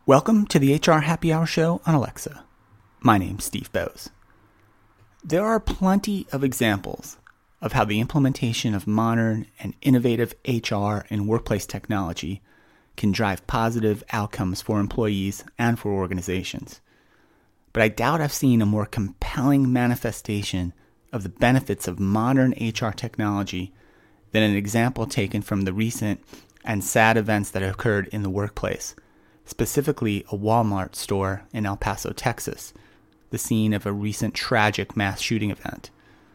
Welcome to the HR Happy Hour Show on Alexa. My name's Steve Bowes. There are plenty of examples of how the implementation of modern and innovative HR and workplace technology can drive positive outcomes for employees and for organizations. But I doubt I've seen a more compelling manifestation of the benefits of modern HR technology than an example taken from the recent and sad events that occurred in the workplace, specifically a Walmart store in El Paso, Texas, the scene of a recent tragic mass shooting event.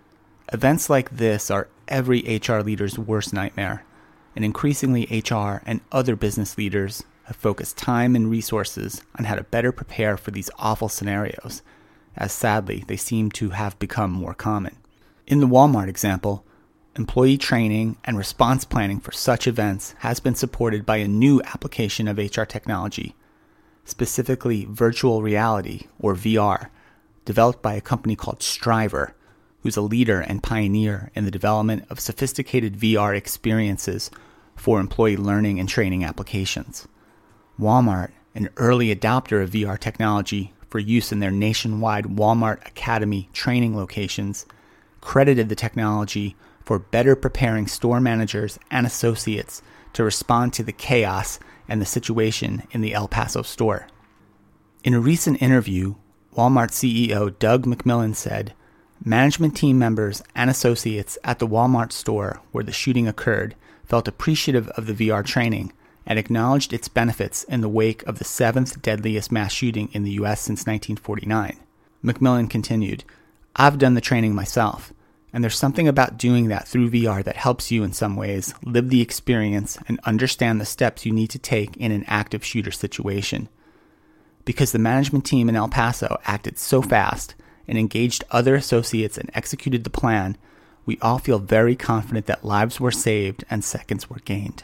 Events like this are every HR leader's worst nightmare, and increasingly HR and other business leaders have focused time and resources on how to better prepare for these awful scenarios, as sadly they seem to have become more common. In the Walmart example, employee training and response planning for such events has been supported by a new application of HR technology, specifically virtual reality, or VR, developed by a company called Striver, who's a leader and pioneer in the development of sophisticated VR experiences for employee learning and training applications. Walmart, an early adopter of VR technology for use in their nationwide Walmart Academy training locations, credited the technology for better preparing store managers and associates to respond to the chaos and the situation in the El Paso store. In a recent interview, Walmart CEO Doug McMillon said, "Management team members and associates at the Walmart store where the shooting occurred felt appreciative of the VR training and acknowledged its benefits in the wake of the seventh deadliest mass shooting in the U.S. since 1949. McMillon continued, "I've done the training myself, and there's something about doing that through VR that helps you in some ways live the experience and understand the steps you need to take in an active shooter situation. Because the management team in El Paso acted so fast and engaged other associates and executed the plan, we all feel very confident that lives were saved and seconds were gained."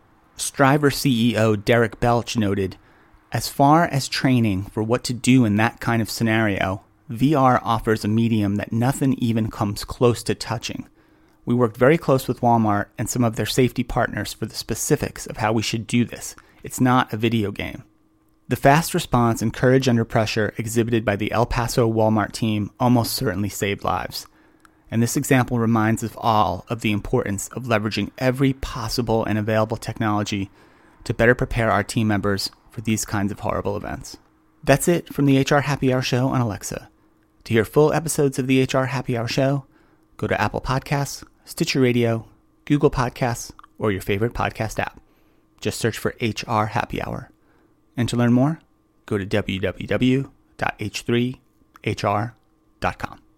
Striver CEO Derek Belch noted, "As far as training for what to do in that kind of scenario, VR offers a medium that nothing even comes close to touching. We worked very close with Walmart and some of their safety partners for the specifics of how we should do this. It's not a video game." The fast response and courage under pressure exhibited by the El Paso Walmart team almost certainly saved lives. And this example reminds us all of the importance of leveraging every possible and available technology to better prepare our team members for these kinds of horrible events. That's it from the HR Happy Hour Show on Alexa. To hear full episodes of the HR Happy Hour Show, go to Apple Podcasts, Stitcher Radio, Google Podcasts, or your favorite podcast app. Just search for HR Happy Hour. And to learn more, go to www.h3hr.com.